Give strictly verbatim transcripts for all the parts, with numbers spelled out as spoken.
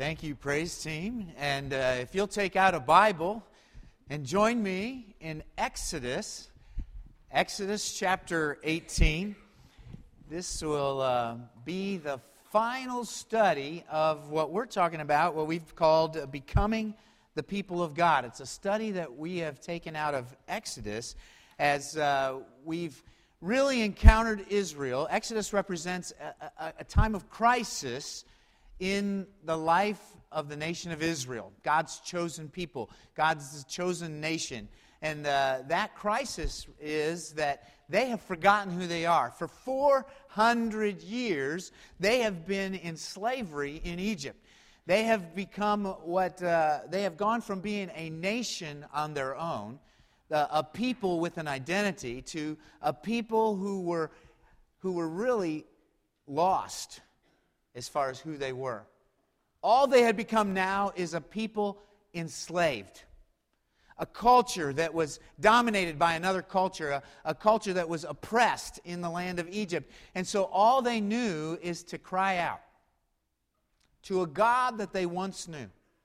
Thank you, praise team. And uh, if you'll take out a Bible and join me in Exodus, Exodus chapter eighteen. This will uh, be the final study of what we're talking about, what we've called uh, becoming the people of God. It's a study that we have taken out of Exodus as uh, we've really encountered Israel. Exodus represents a, a, a time of crisis in the life of the nation of Israel, God's chosen people, God's chosen nation. And uh, that crisis is that they have forgotten who they are. For four hundred years, they have been in slavery in Egypt. They have become what, uh, they have gone from being a nation on their own, uh, a people with an identity, to a people who were, who were really lost as far as who they were. All they had become now is a people enslaved. A culture that was dominated by another culture, a, a culture that was oppressed in the land of Egypt. And so all they knew is to cry out to a God that they once knew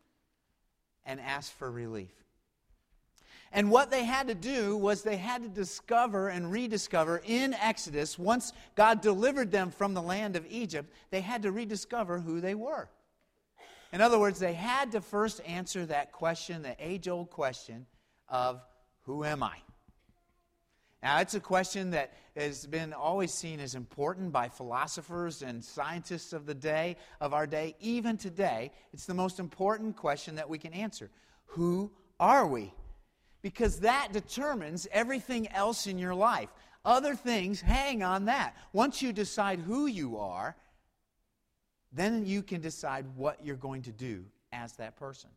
and ask for relief. And what they had to do was they had to discover and rediscover in Exodus, once God delivered them from the land of Egypt, they had to rediscover who they were. In other words, they had to first answer that question, the age-old question of, who am I? Now, it's a question that has been always seen as important by philosophers and scientists of the day, of our day. Even today, it's the most important question that we can answer. Who are we? Because that determines everything else in your life. Other things hang on that. Once you decide who you are, then you can decide what you're going to do as that person.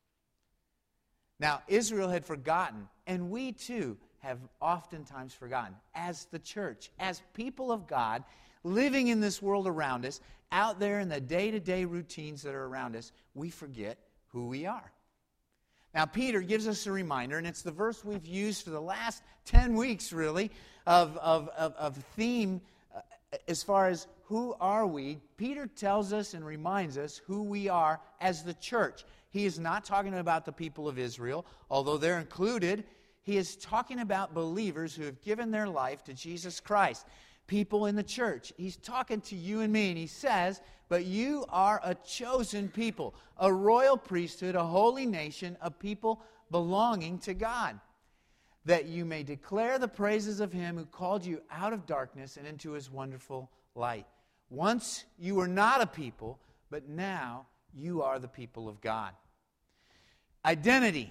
Now, Israel had forgotten, and we too have oftentimes forgotten, as the church, as people of God, living in this world around us, out there in the day-to-day routines that are around us, we forget who we are. Now, Peter gives us a reminder, and it's the verse we've used for the last ten weeks, really, of, of, of, of theme uh, as far as who are we. Peter tells us and reminds us who we are as the church. He is not talking about the people of Israel, although they're included. He is talking about believers who have given their life to Jesus Christ. People in the church. He's talking to you and me, and he says, but you are a chosen people, a royal priesthood, a holy nation, a people belonging to God, that you may declare the praises of him who called you out of darkness and into his wonderful light. Once you were not a people, but now you are the people of God. Identity.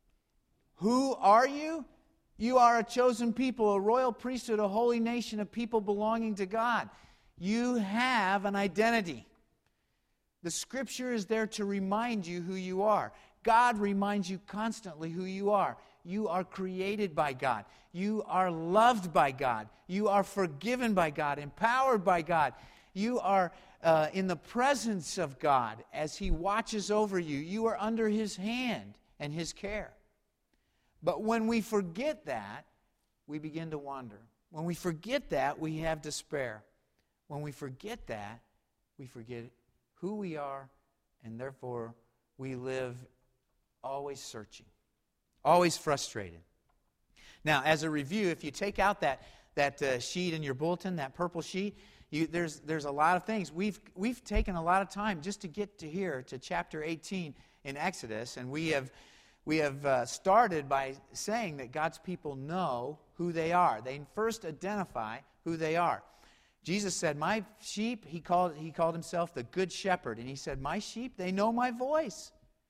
Who are you? You are a chosen people, a royal priesthood, a holy nation, a people belonging to God. You have an identity. The Scripture is there to remind you who you are. God reminds you constantly who you are. You are created by God. You are loved by God. You are forgiven by God, empowered by God. You are uh, in the presence of God as He watches over you. You are under His hand and His care. But when we forget that, we begin to wander. When we forget that, we have despair. When we forget that, we forget who we are, and therefore we live always searching, always frustrated. Now, as a review, if you take out that, that uh, sheet in your bulletin, that purple sheet, you, there's, there's a lot of things. We've, we've taken a lot of time just to get to here, to chapter eighteen in Exodus, and we have... We have uh, started by saying that God's people know who they are. They first identify who they are. Jesus said, my sheep, he called, he called himself the good shepherd. And he said, my sheep, they know my voice.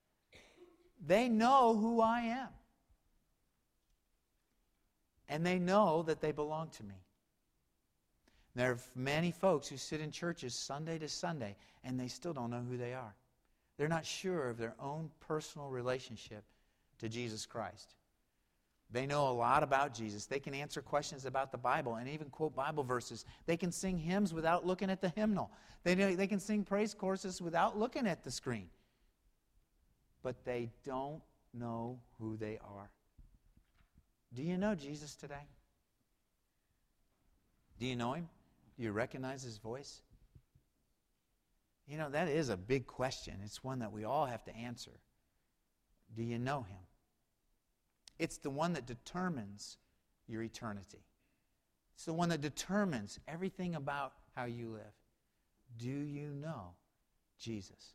They know who I am. And they know that they belong to me. There are many folks who sit in churches Sunday to Sunday, and they still don't know who they are. They're not sure of their own personal relationship to Jesus Christ. They know a lot about Jesus. They can answer questions about the Bible and even quote Bible verses. They can sing hymns without looking at the hymnal. They, they can sing praise choruses without looking at the screen. But they don't know who they are. Do you know Jesus today? Do you know him? Do you recognize his voice? You know, that is a big question. It's one that we all have to answer. Do you know him? It's the one that determines your eternity. It's the one that determines everything about how you live. Do you know Jesus?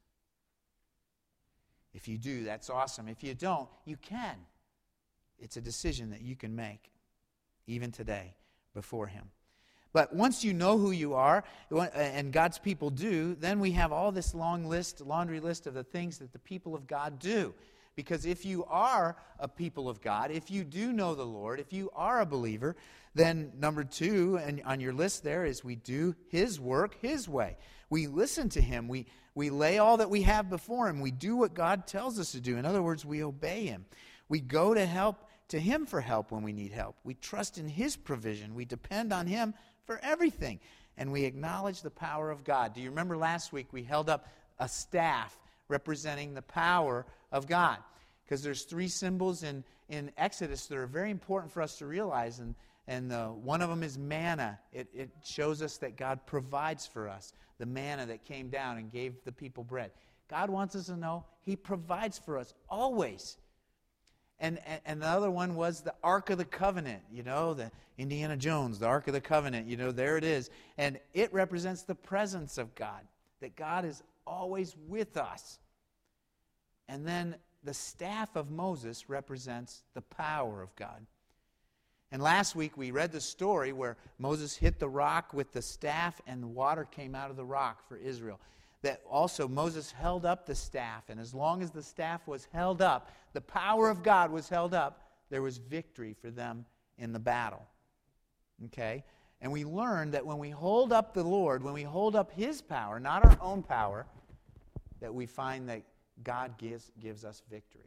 If you do, that's awesome. If you don't, you can. It's a decision that you can make, even today, before him. But once you know who you are, and God's people do, then we have all this long list, laundry list of the things that the people of God do. Because if you are a people of God, if you do know the Lord, if you are a believer, then number two and on your list there is we do his work his way. We listen to him. We, we lay all that we have before him. We do what God tells us to do. In other words, we obey him. We go to help to him for help when we need help. We trust in his provision. We depend on him for everything. And we acknowledge the power of God. Do you remember last week we held up a staff representing the power of God? Because there's three symbols in, in Exodus that are very important for us to realize. And, and uh, one of them is manna. It, it shows us that God provides for us. The manna that came down and gave the people bread. God wants us to know he provides for us always. And, and, and the other one was the Ark of the Covenant, you know, the Indiana Jones, the Ark of the Covenant, you know, there it is. And it represents the presence of God, that God is always with us. And then the staff of Moses represents the power of God. And last week we read the story where Moses hit the rock with the staff and the water came out of the rock for Israel. That also Moses held up the staff, and as long as the staff was held up, the power of God was held up, there was victory for them in the battle. Okay? And we learned that when we hold up the Lord, when we hold up his power, not our own power, that we find that God gives, gives us victory.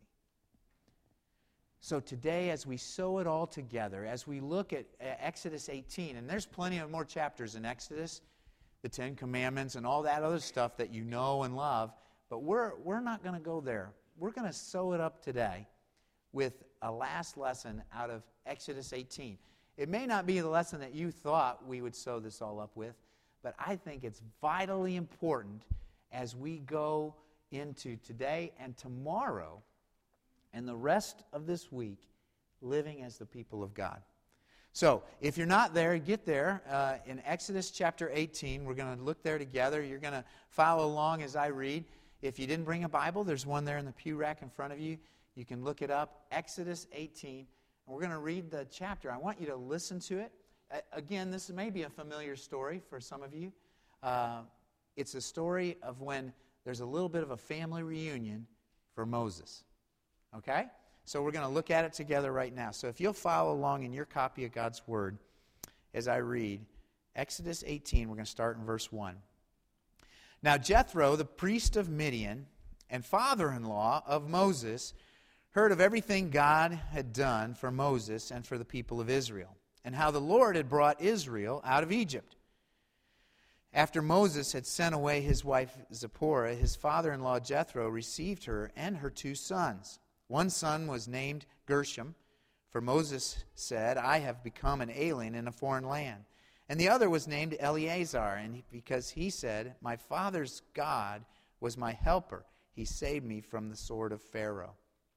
So today, as we sew it all together, as we look at Exodus eighteen, and there's plenty of more chapters in Exodus, the Ten Commandments and all that other stuff that you know and love, but we're, we're not going to go there. We're going to sew it up today with a last lesson out of Exodus eighteen. It may not be the lesson that you thought we would sew this all up with, but I think it's vitally important as we go into today and tomorrow and the rest of this week living as the people of God. So, if you're not there, get there. Uh, in Exodus chapter eighteen, we're going to look there together. You're going to follow along as I read. If you didn't bring a Bible, there's one there in the pew rack in front of you. You can look it up, Exodus eighteen. And we're going to read the chapter. I want you to listen to it. Uh, again, this may be a familiar story for some of you. Uh, it's a story of when there's a little bit of a family reunion for Moses. Okay? So we're going to look at it together right now. So if you'll follow along in your copy of God's Word as I read, Exodus eighteen, we're going to start in verse one. Now Jethro, the priest of Midian and father-in-law of Moses, heard of everything God had done for Moses and for the people of Israel, and how the Lord had brought Israel out of Egypt. After Moses had sent away his wife Zipporah, his father-in-law Jethro received her and her two sons. One son was named Gershom, for Moses said, I have become an alien in a foreign land. And the other was named Eleazar, and because he said, my father's God was my helper. He saved me from the sword of Pharaoh.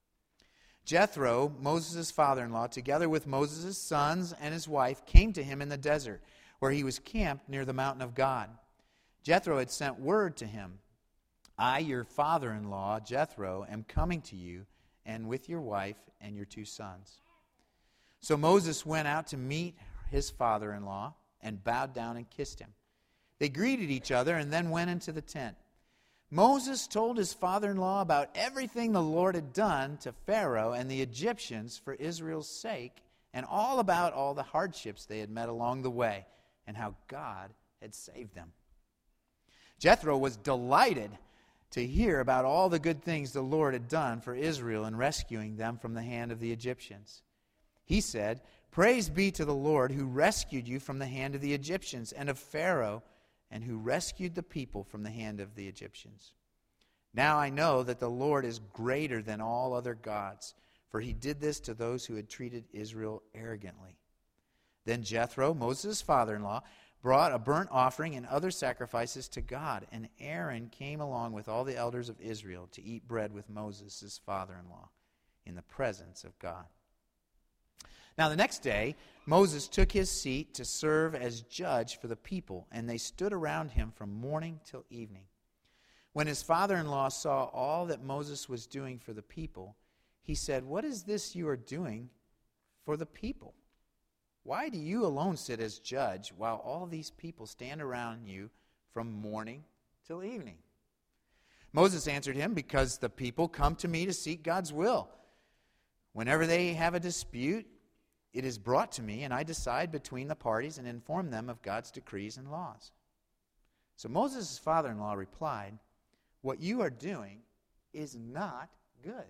Jethro, Moses' father-in-law, together with Moses' sons and his wife, came to him in the desert, where he was camped near the mountain of God. Jethro had sent word to him, I, your father-in-law, Jethro, am coming to you, and with your wife and your two sons. So Moses went out to meet his father-in-law and bowed down and kissed him. They greeted each other and then went into the tent. Moses told his father-in-law about everything the Lord had done to Pharaoh and the Egyptians for Israel's sake, and all about all the hardships they had met along the way, and how God had saved them. Jethro was delighted to hear about all the good things the Lord had done for Israel in rescuing them from the hand of the Egyptians. He said, Praise be to the Lord who rescued you from the hand of the Egyptians and of Pharaoh, and who rescued the people from the hand of the Egyptians. Now I know that the Lord is greater than all other gods, for he did this to those who had treated Israel arrogantly. Then Jethro, Moses' father-in-law, brought a burnt offering and other sacrifices to God. And Aaron came along with all the elders of Israel to eat bread with Moses, his father-in-law, in the presence of God. Now the next day, Moses took his seat to serve as judge for the people, and they stood around him from morning till evening. When his father-in-law saw all that Moses was doing for the people, he said, "What is this you are doing for the people? Why do you alone sit as judge while all these people stand around you from morning till evening?" Moses answered him, "Because the people come to me to seek God's will. Whenever they have a dispute, it is brought to me, and I decide between the parties and inform them of God's decrees and laws." So Moses' father-in-law replied, "What you are doing is not good.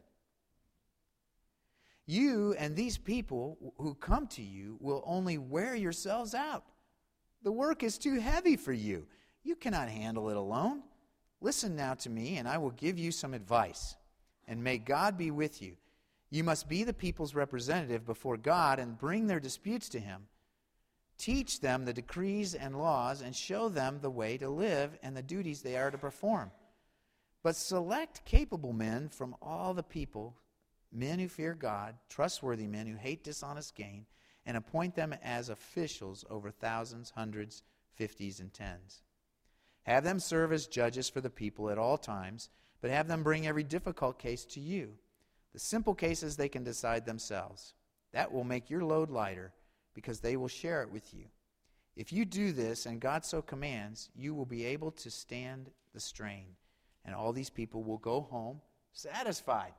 You and these people who come to you will only wear yourselves out. The work is too heavy for you. You cannot handle it alone. Listen now to me, and I will give you some advice. And may God be with you. You must be the people's representative before God and bring their disputes to him. Teach them the decrees and laws and show them the way to live and the duties they are to perform. But select capable men from all the people, men who fear God, trustworthy men who hate dishonest gain, and appoint them as officials over thousands, hundreds, fifties, and tens. Have them serve as judges for the people at all times, but have them bring every difficult case to you. The simple cases they can decide themselves. That will make your load lighter, because they will share it with you. If you do this, and God so commands, you will be able to stand the strain, and all these people will go home satisfied."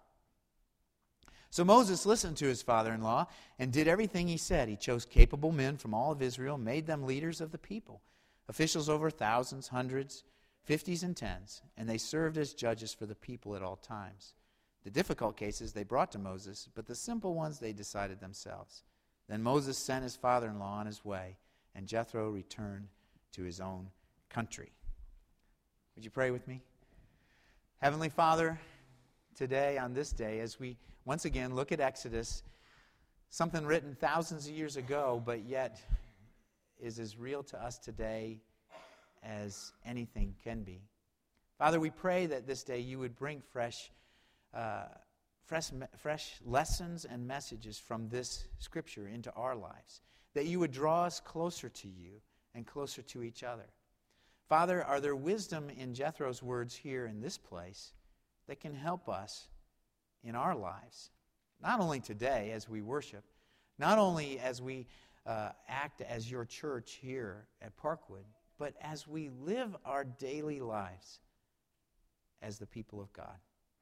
So Moses listened to his father-in-law and did everything he said. He chose capable men from all of Israel, made them leaders of the people, officials over thousands, hundreds, fifties, and tens, and they served as judges for the people at all times. The difficult cases they brought to Moses, but the simple ones they decided themselves. Then Moses sent his father-in-law on his way, and Jethro returned to his own country. Would you pray with me? Heavenly Father, today, on this day, as we once again look at Exodus, something written thousands of years ago, but yet is as real to us today as anything can be. Father, we pray that this day you would bring fresh Uh, fresh, fresh lessons and messages from this scripture into our lives, that you would draw us closer to you and closer to each other. Father, are there wisdom in Jethro's words here in this place that can help us in our lives, not only today as we worship, not only as we uh, act as your church here at Parkwood, but as we live our daily lives as the people of God?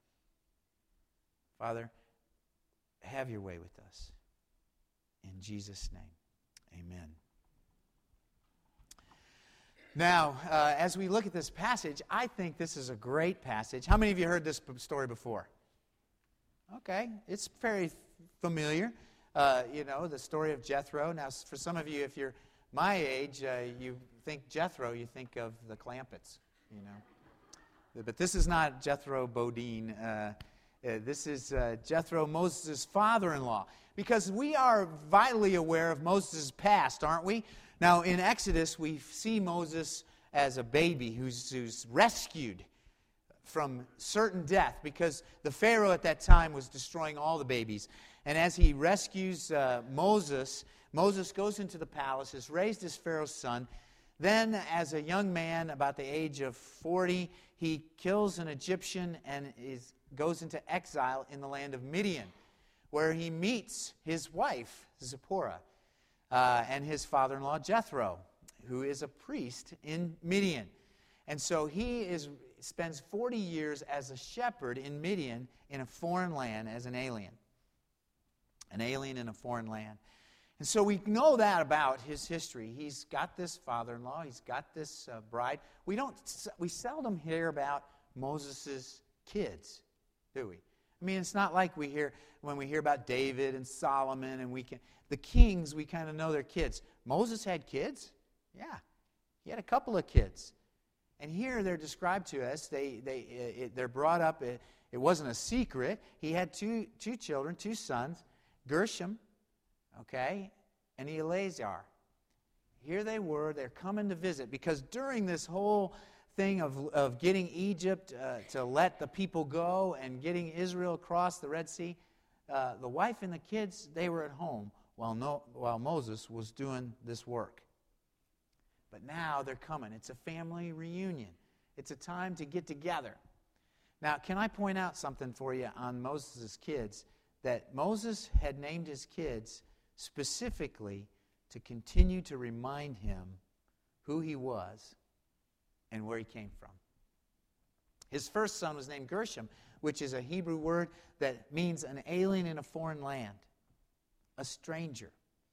Father, have your way with us. In Jesus' name, amen. Now, uh, as we look at this passage, I think this is a great passage. How many of you heard this story before? Okay, it's very familiar. Uh, you know, the story of Jethro. Now, for some of you, if you're my age, uh, you think Jethro, you think of the Clampetts, you know. But this is not Jethro Bodine. Uh, Uh, this is uh, Jethro, Moses' father-in-law. Because we are vitally aware of Moses' past, aren't we? Now, in Exodus, we see Moses as a baby who's, who's rescued from certain death because the Pharaoh at that time was destroying all the babies. And as he rescues uh, Moses, Moses goes into the palace, is raised as Pharaoh's son. Then, as a young man, about the age of forty, he kills an Egyptian and is goes into exile in the land of Midian, where he meets his wife, Zipporah, uh, and his father-in-law, Jethro, who is a priest in Midian. And so he is spends forty years as a shepherd in Midian in a foreign land as an alien. An alien in a foreign land. And so we know that about his history. He's got this father-in-law. He's got this uh, bride. We don't. We seldom hear about Moses' kids, do we? I mean, it's not like we hear when we hear about David and Solomon and we can the kings. We kind of know their kids. Moses had kids. Yeah, he had a couple of kids. And here they're described to us. They they it, they're brought up. It, it wasn't a secret. He had two two children, two sons, Gershom. Okay, and Eleazar. here they were, they're coming to visit, because during this whole thing of, of getting Egypt uh, to let the people go and getting Israel across the Red Sea, uh, the wife and the kids, they were at home while, no, while Moses was doing this work. But now they're coming. It's a family reunion. It's a time to get together. Now, can I point out something for you on Moses' kids? That Moses had named his kids specifically to continue to remind him who he was and where he came from. His first son was named Gershom, which is a Hebrew word that means an alien in a foreign land, a stranger.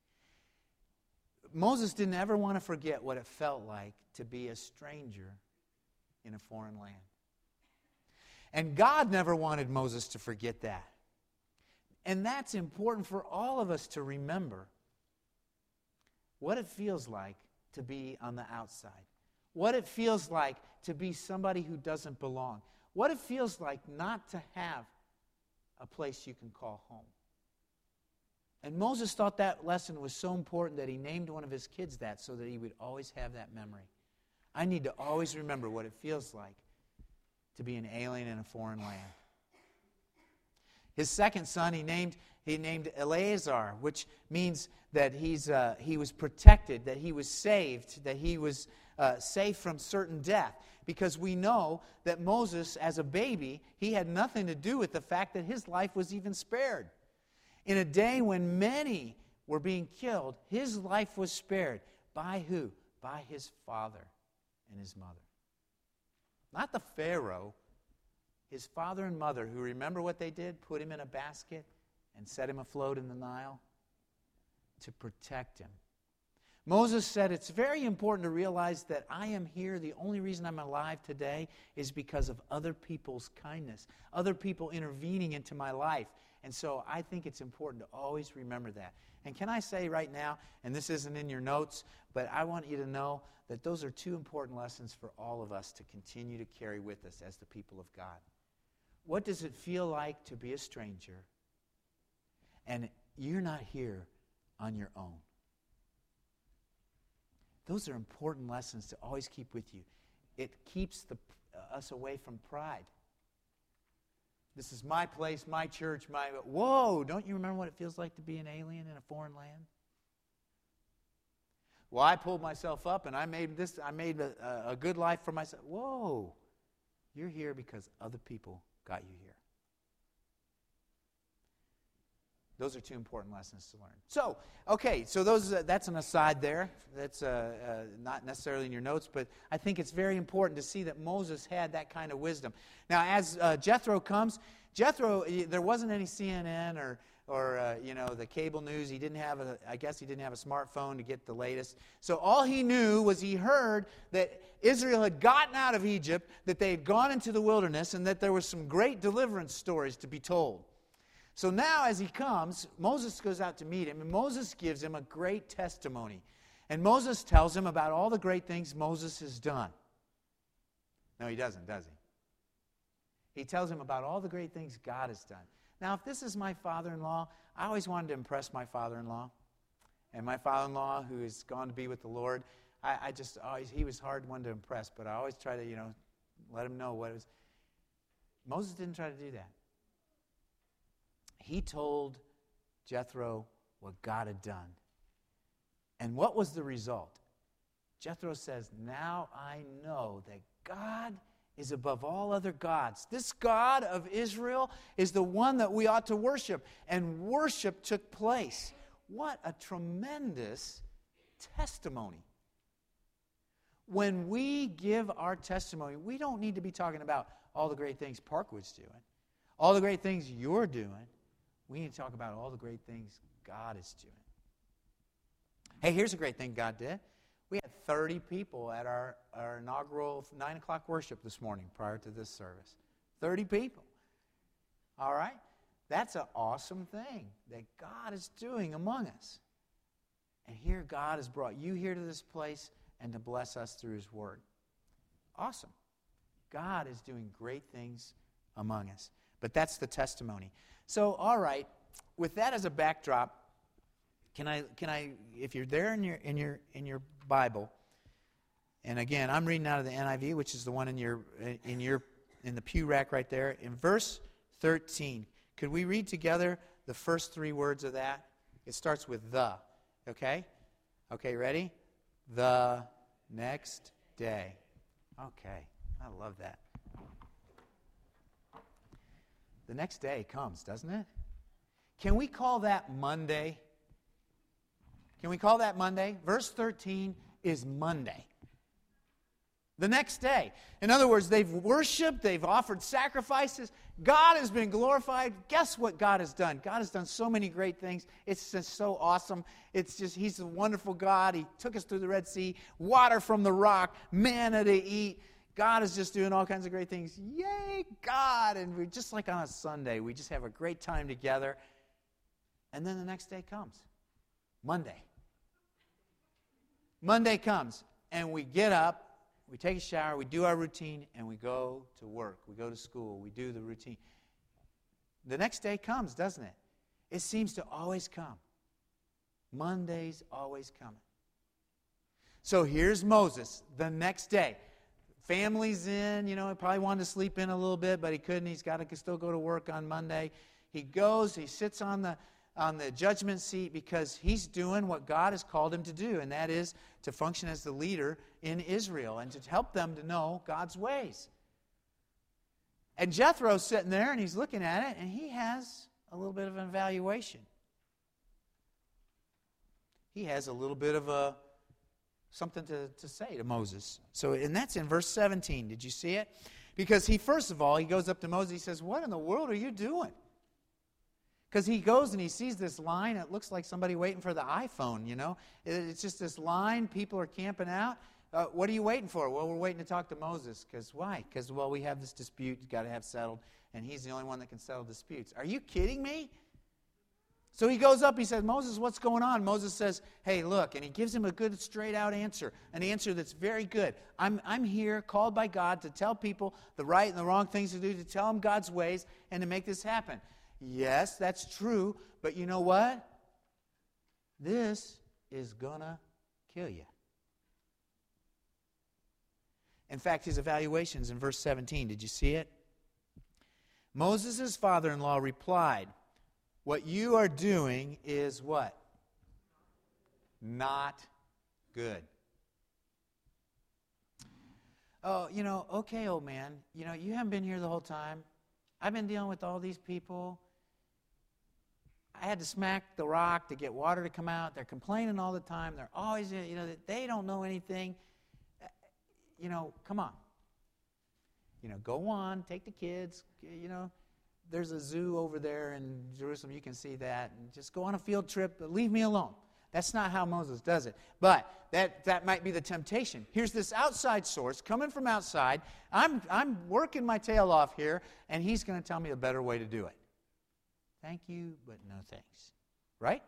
Moses didn't ever want to forget what it felt like to be a stranger in a foreign land. And God never wanted Moses to forget that. And that's important for all of us to remember what it feels like to be on the outside. What it feels like to be somebody who doesn't belong. What it feels like not to have a place you can call home. And Moses thought that lesson was so important that he named one of his kids that so that he would always have that memory. I need to always remember what it feels like to be an alien in a foreign land. His second son, he named he named Eleazar, which means that he's uh, he was protected, that he was saved, that he was uh, safe from certain death. Because we know that Moses, as a baby, he had nothing to do with the fact that his life was even spared. In a day when many were being killed, his life was spared. By who? By his father and his mother. Not the Pharaoh. His father and mother, who, remember what they did? Put him in a basket and set him afloat in the Nile to protect him. Moses said, it's very important to realize that I am here. The only reason I'm alive today is because of other people's kindness, other people intervening into my life. And so I think it's important to always remember that. And can I say right now, and this isn't in your notes, but I want you to know that those are two important lessons for all of us to continue to carry with us as the people of God. What does it feel like to be a stranger and you're not here on your own? Those are important lessons to always keep with you. It keeps the, uh, us away from pride. This is my place, my church, my... Whoa, don't you remember what it feels like to be an alien in a foreign land? Well, I pulled myself up and I made this. I made a, a good life for myself. Whoa, you're here because other people got you here. Those are two important lessons to learn. So, okay, so those uh, that's an aside there. That's uh, uh, not necessarily in your notes, but I think it's very important to see that Moses had that kind of wisdom. Now, as uh, Jethro comes, Jethro, there wasn't any C N N or or uh, you know the cable news. He didn't have a. I guess he didn't have a smartphone to get the latest. So all he knew was he heard that Israel had gotten out of Egypt, that they had gone into the wilderness, and that there were some great deliverance stories to be told. So now as he comes, Moses goes out to meet him, and Moses gives him a great testimony. And Moses tells him about all the great things Moses has done. No, he doesn't, does he? He tells him about all the great things God has done. Now, if this is my father-in-law, I always wanted to impress my father-in-law. And my father-in-law, who has gone to be with the Lord, I, I just always, he was hard one to impress, but I always try to, you know, let him know what it was. Moses didn't try to do that. He told Jethro what God had done. And what was the result? Jethro says, now I know that God is above all other gods. This God of Israel is the one that we ought to worship. And worship took place. What a tremendous testimony. When we give our testimony, we don't need to be talking about all the great things Parkwood's doing, all the great things you're doing. We need to talk about all the great things God is doing. Hey, here's a great thing God did. We had thirty people at our, our inaugural nine o'clock worship this morning prior to this service. thirty people. All right? That's an awesome thing that God is doing among us. And here God has brought you here to this place and to bless us through His Word. Awesome. God is doing great things among us. But that's the testimony. So, all right, with that as a backdrop, can I, can I, if you're there in your in your in your Bible. And again, I'm reading out of the N I V, which is the one in your in your in the pew rack right there. In verse thirteen, could we read together the first three words of that? It starts with the. Okay? Okay, ready? The next day. Okay, I love that. The next day comes, doesn't it? Can we call that Monday? Can we call that Monday? Verse thirteen is Monday. The next day. In other words, they've worshiped, they've offered sacrifices. God has been glorified. Guess what God has done? God has done so many great things. It's just so awesome. It's just, He's a wonderful God. He took us through the Red Sea, water from the rock, manna to eat. God is just doing all kinds of great things. Yay, God! And we're just like on a Sunday. We just have a great time together. And then the next day comes. Monday. Monday comes, and we get up. We take a shower, we do our routine, and we go to work. We go to school. We do the routine. The next day comes, doesn't it? It seems to always come. Monday's always coming. So here's Moses the next day. Family's in, you know, he probably wanted to sleep in a little bit, but he couldn't. He's got to still go to work on Monday. He goes, he sits on the on the judgment seat because he's doing what God has called him to do, and that is to function as the leader in Israel and to help them to know God's ways. And Jethro's sitting there, and he's looking at it, and he has a little bit of an evaluation. He has a little bit of a something to, to say to Moses. So, and that's in verse seventeen. Did you see it? Because he, first of all, he goes up to Moses, he says, "What in the world are you doing?" Because he goes and he sees this line. It looks like somebody waiting for the iPhone, you know. It's just this line. People are camping out. Uh, what are you waiting for? Well, we're waiting to talk to Moses. Because why? Because, well, we have this dispute you've got to have settled, and he's the only one that can settle disputes. Are you kidding me? So he goes up, he says, "Moses, what's going on?" Moses says, "Hey, look," and he gives him a good, straight-out answer, an answer that's very good. I'm, I'm here, called by God, to tell people the right and the wrong things to do, to tell them God's ways, and to make this happen. Yes, that's true, but you know what? This is going to kill you. In fact, his evaluation's in verse seventeen. Did you see it? Moses' father-in-law replied, "What you are doing is what? Not good." Oh, you know, okay, old man, you know, you haven't been here the whole time. I've been dealing with all these people. I had to smack the rock to get water to come out. They're complaining all the time. They're always, you know, they don't know anything. You know, come on. You know, go on, take the kids. You know, there's a zoo over there in Jerusalem. You can see that. And just go on a field trip, but leave me alone. That's not how Moses does it. But that, that might be the temptation. Here's this outside source coming from outside. I'm, I'm working my tail off here, and he's going to tell me a better way to do it. Thank you, but no thanks. Right?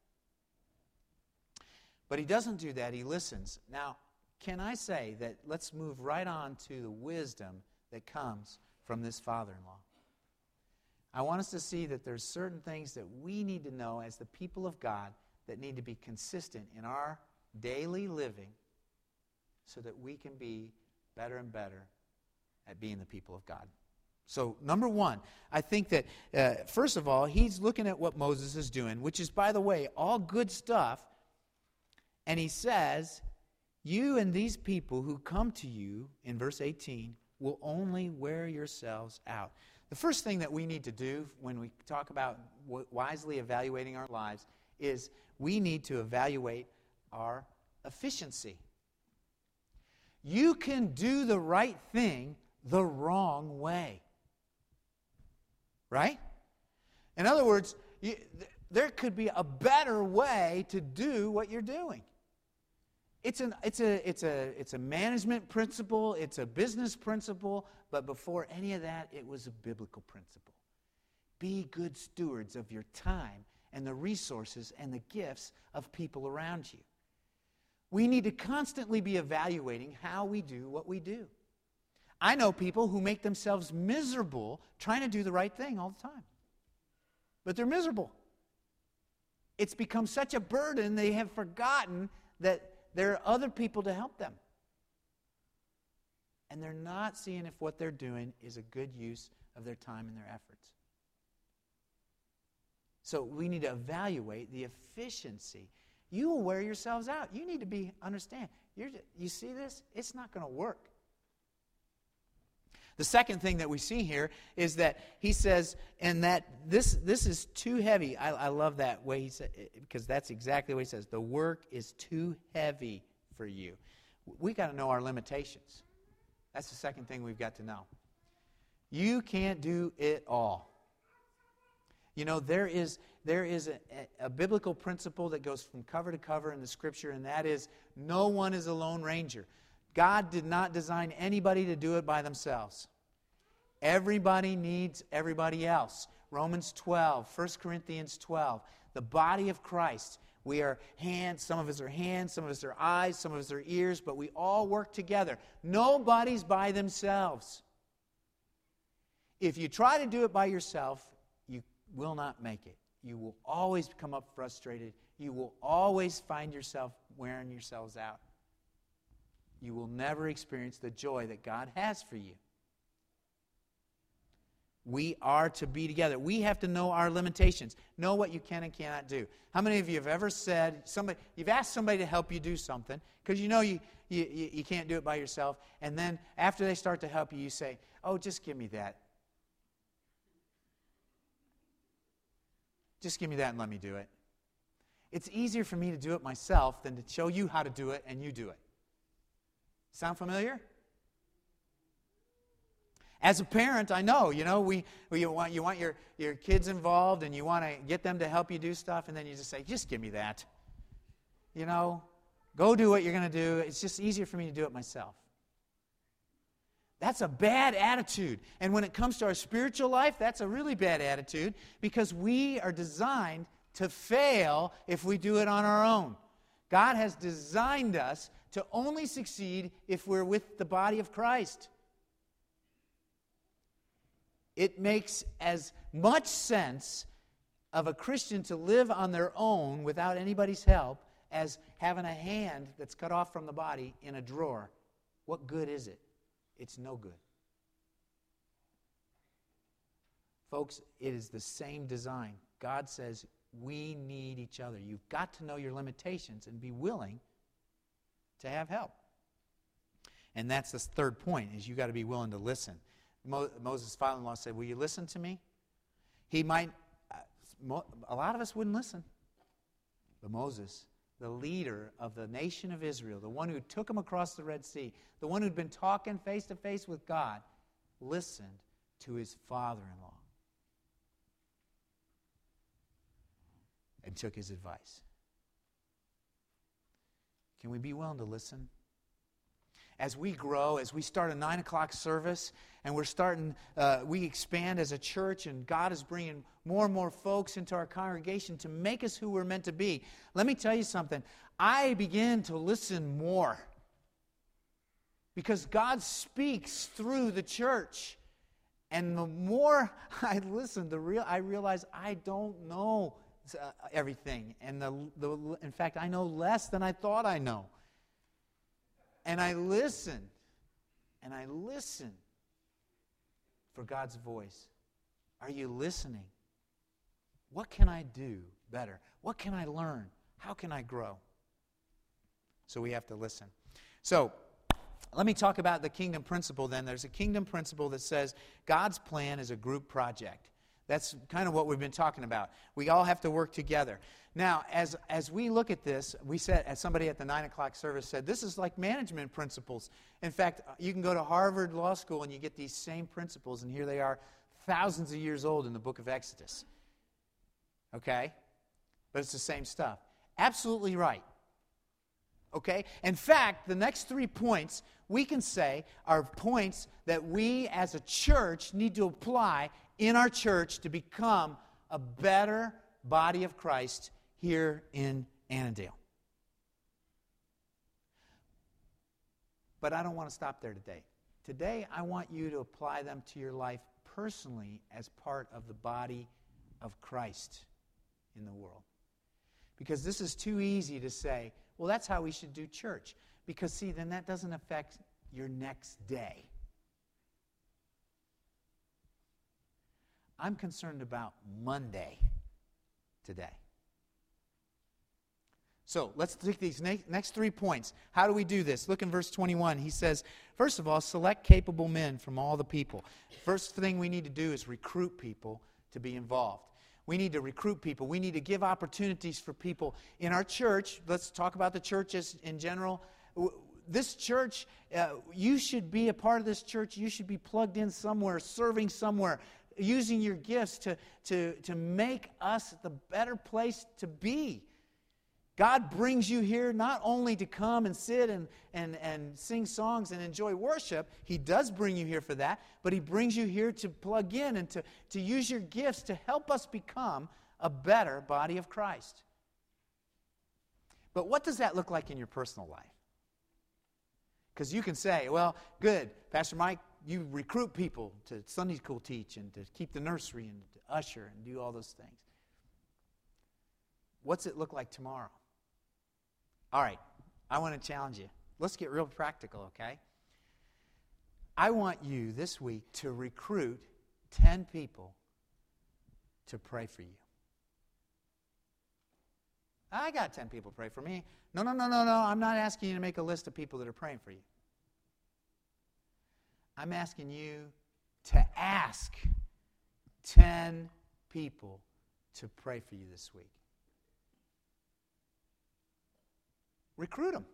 But he doesn't do that. He listens. Now, can I say that let's move right on to the wisdom that comes from this father-in-law. I want us to see that there's certain things that we need to know as the people of God that need to be consistent in our daily living so that we can be better and better at being the people of God. So, number one, I think that, uh, first of all, he's looking at what Moses is doing, which is, by the way, all good stuff. And he says, you and these people who come to you, in verse eighteen, will only wear yourselves out. The first thing that we need to do when we talk about wisely evaluating our lives is we need to evaluate our efficiency. You can do the right thing the wrong way. Right? In other words, you, th- there could be a better way to do what you're doing. It's an it's a it's a it's a management principle, it's a business principle, but before any of that, it was a biblical principle. Be good stewards of your time and the resources and the gifts of people around you. We need to constantly be evaluating how we do what we do. I know people who make themselves miserable trying to do the right thing all the time. But they're miserable. It's become such a burden they have forgotten that there are other people to help them. And they're not seeing if what they're doing is a good use of their time and their efforts. So we need to evaluate the efficiency. You will wear yourselves out. You need to be understand. You're, you see this? It's not going to work. The second thing that we see here is that he says, and that this this is too heavy. I, I love that way he said, because that's exactly what he says. The work is too heavy for you. We got to know our limitations. That's the second thing we've got to know. You can't do it all. You know, there is there is a, a biblical principle that goes from cover to cover in the Scripture, and that is no one is a lone ranger. God did not design anybody to do it by themselves. Everybody needs everybody else. Romans twelve, First Corinthians twelve, the body of Christ. We are hands, some of us are hands, some of us are eyes, some of us are ears, but we all work together. Nobody's by themselves. If you try to do it by yourself, you will not make it. You will always come up frustrated. You will always find yourself wearing yourselves out. You will never experience the joy that God has for you. We are to be together. We have to know our limitations. Know what you can and cannot do. How many of you have ever said, somebody, you've asked somebody to help you do something, because you know you, you, you can't do it by yourself, and then after they start to help you, you say, oh, just give me that. Just give me that and let me do it. It's easier for me to do it myself than to show you how to do it and you do it. Sound familiar? As a parent, I know, you know, we, we you want you want your, your kids involved and you want to get them to help you do stuff, and then you just say, just give me that. You know, go do what you're going to do. It's just easier for me to do it myself. That's a bad attitude. And when it comes to our spiritual life, that's a really bad attitude, because we are designed to fail if we do it on our own. God has designed us to only succeed if we're with the body of Christ. It makes as much sense of a Christian to live on their own without anybody's help as having a hand that's cut off from the body in a drawer. What good is it? It's no good. Folks, it is the same design. God says we need each other. You've got to know your limitations and be willing to have help. And that's the third point, is you got to be willing to listen. Mo- Moses' father-in-law said, will you listen to me? He might, uh, mo- a lot of us wouldn't listen. But Moses, the leader of the nation of Israel, the one who took him across the Red Sea, the one who'd been talking face to face with God, listened to his father-in-law and took his advice. Can we be willing to listen? As we grow, as we start a nine o'clock service, and we're starting, uh, we expand as a church, and God is bringing more and more folks into our congregation to make us who we're meant to be. Let me tell you something. I begin to listen more, because God speaks through the church. And the more I listen, the real I realize I don't know uh, everything. And the, the in fact, I know less than I thought I know. And I listen, and I listen for God's voice. Are you listening? What can I do better? What can I learn? How can I grow? So we have to listen. So let me talk about the kingdom principle then. There's a kingdom principle that says God's plan is a group project. That's kind of what we've been talking about. We all have to work together. Now, as as we look at this, we said, as somebody at the nine o'clock service said, this is like management principles. In fact, you can go to Harvard Law School and you get these same principles, and here they are, thousands of years old in the book of Exodus. Okay? But it's the same stuff. Absolutely right. Okay? In fact, the next three points, we can say, are points that we as a church need to apply in our church to become a better body of Christ here in Annandale. But I don't want to stop there today. Today, I want you to apply them to your life personally as part of the body of Christ in the world. Because this is too easy to say, Well, that's how we should do church. Because, see, then that doesn't affect your next day. I'm concerned about Monday today. So let's take these next three points. How do we do this? Look in verse twenty-one. He says, first of all, select capable men from all the people. First thing we need to do is recruit people to be involved. We need to recruit people. We need to give opportunities for people in our church. Let's talk about the churches in general. This church, uh, you should be a part of this church. You should be plugged in somewhere, serving somewhere, using your gifts to, to, to make us the better place to be. God brings you here not only to come and sit and, and, and sing songs and enjoy worship. He does bring you here for that, but He brings you here to plug in and to, to use your gifts to help us become a better body of Christ. But what does that look like in your personal life? Because you can say, well, good, Pastor Mike, you recruit people to Sunday school teach and to keep the nursery and to usher and do all those things. What's it look like tomorrow? All right, I want to challenge you. Let's get real practical, okay? I want you this week to recruit ten people to pray for you. I got ten people pray for me. No, no, no, no, no. I'm not asking you to make a list of people that are praying for you. I'm asking you to ask ten people to pray for you this week. Recruit them.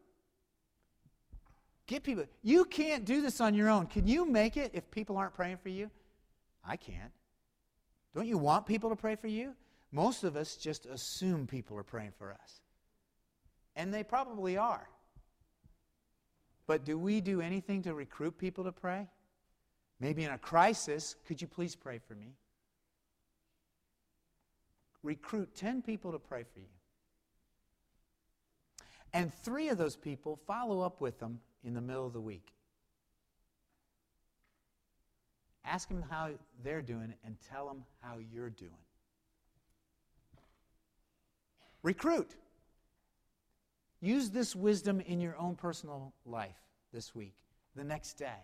Get people. You can't do this on your own. Can you make it if people aren't praying for you? I can't. Don't you want people to pray for you? Most of us just assume people are praying for us. And they probably are. But do we do anything to recruit people to pray? Maybe in a crisis, could you please pray for me? Recruit ten people to pray for you. And three of those people, follow up with them in the middle of the week. Ask them how they're doing and tell them how you're doing. Recruit. Use this wisdom in your own personal life this week, the next day.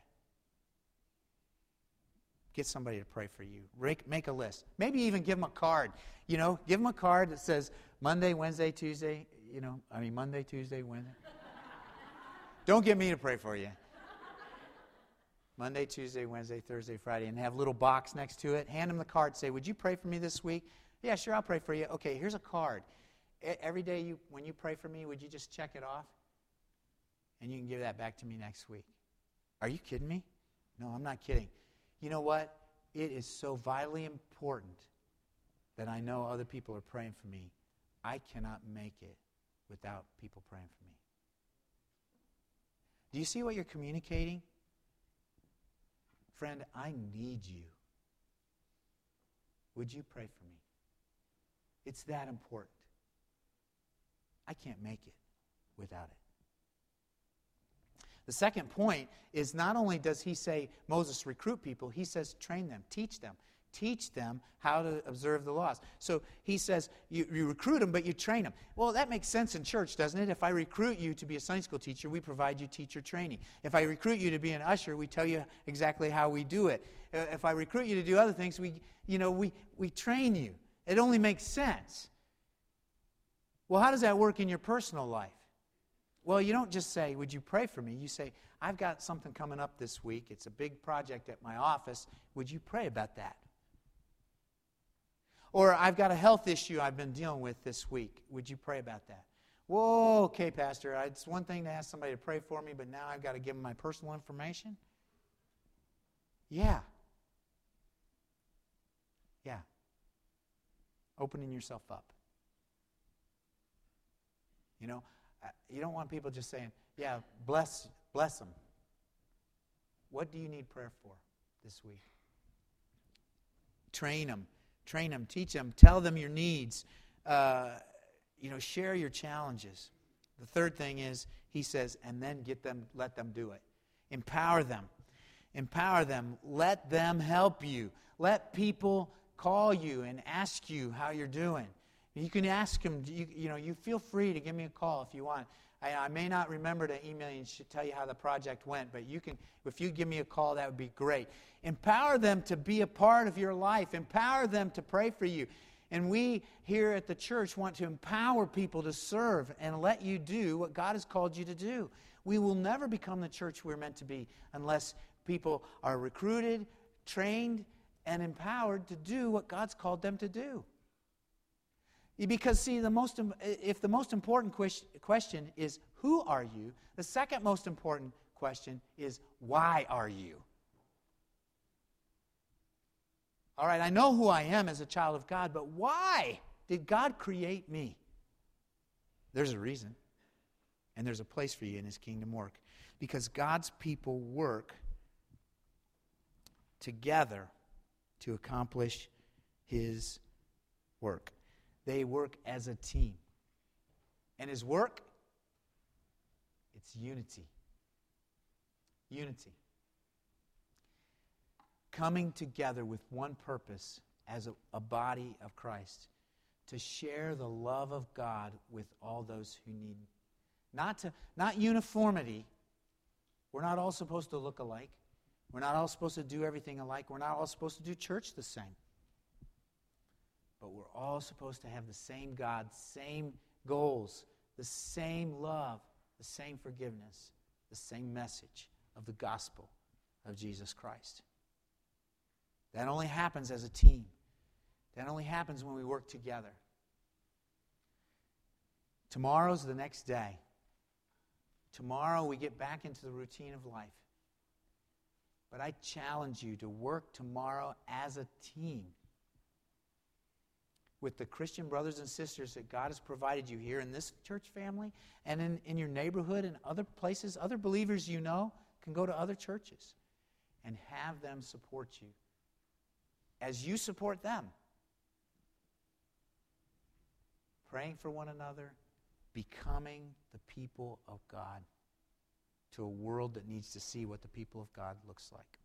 Get somebody to pray for you. Make a list. Maybe even give them a card. You know, give them a card that says Monday, Wednesday, Tuesday. You know, I mean Monday, Tuesday, Wednesday. Don't get me to pray for you. Monday, Tuesday, Wednesday, Thursday, Friday, and have a little box next to it. Hand them the card. Say, would you pray for me this week? Yeah, sure, I'll pray for you. Okay, here's a card. Every day you, when you pray for me, would you just check it off? And you can give that back to me next week. Are you kidding me? No, I'm not kidding. You know what? It is so vitally important that I know other people are praying for me. I cannot make it without people praying for me. Do you see what you're communicating? Friend, I need you. Would you pray for me? It's that important. I can't make it without it. The second point is not only does he say, Moses, recruit people, he says, train them, teach them. Teach them how to observe the laws. So he says, you, you recruit them, but you train them. Well, that makes sense in church, doesn't it? If I recruit you to be a Sunday school teacher, we provide you teacher training. If I recruit you to be an usher, we tell you exactly how we do it. If I recruit you to do other things, we, you know, we, we train you. It only makes sense. Well, how does that work in your personal life? Well, you don't just say, would you pray for me? You say, I've got something coming up this week. It's a big project at my office. Would you pray about that? Or I've got a health issue I've been dealing with this week. Would you pray about that? Whoa, okay, Pastor. It's one thing to ask somebody to pray for me, but now I've got to give them my personal information? Yeah. Yeah. Opening yourself up. You know, you don't want people just saying, yeah, bless, bless them. What do you need prayer for this week? Train them. Train them. Teach them. Tell them your needs. Uh, you know, share your challenges. The third thing is, he says, and then get them, let them do it. Empower them. Empower them. Let them help you. Let people call you and ask you how you're doing. You can ask him, you, you know, you feel free to give me a call if you want. I, I may not remember to email you and tell you how the project went, but you can, if you give me a call, that would be great. Empower them to be a part of your life. Empower them to pray for you. And we here at the church want to empower people to serve and let you do what God has called you to do. We will never become the church we're meant to be unless people are recruited, trained, and empowered to do what God's called them to do. Because, see, the most if the most important question is, who are you? The second most important question is, why are you? All right, I know who I am as a child of God, but why did God create me? There's a reason. And there's a place for you in His kingdom work. Because God's people work together to accomplish His work. They work as a team. And His work, it's unity. Unity. Coming together with one purpose as a, a body of Christ, to share the love of God with all those who need. Not to, not uniformity. We're not all supposed to look alike. We're not all supposed to do everything alike. We're not all supposed to do church the same. But we're all supposed to have the same God, same goals, the same love, the same forgiveness, the same message of the gospel of Jesus Christ. That only happens as a team. That only happens when we work together. Tomorrow's the next day. Tomorrow we get back into the routine of life. But I challenge you to work tomorrow as a team with the Christian brothers and sisters that God has provided you here in this church family and in, in your neighborhood and other places. Other believers you know can go to other churches and have them support you as you support them. Praying for one another, becoming the people of God to a world that needs to see what the people of God looks like.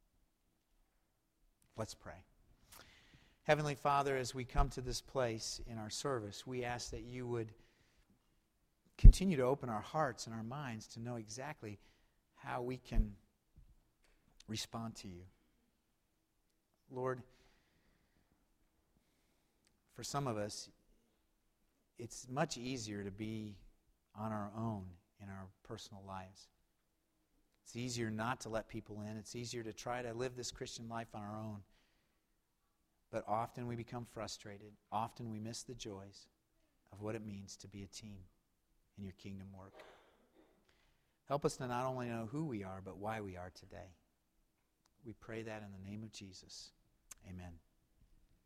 Let's pray. Heavenly Father, as we come to this place in our service, we ask that you would continue to open our hearts and our minds to know exactly how we can respond to you. Lord, for some of us, it's much easier to be on our own in our personal lives. It's easier not to let people in. It's easier to try to live this Christian life on our own. But often we become frustrated. Often we miss the joys of what it means to be a team in your kingdom work. Help us to not only know who we are, but why we are today. We pray that in the name of Jesus. Amen.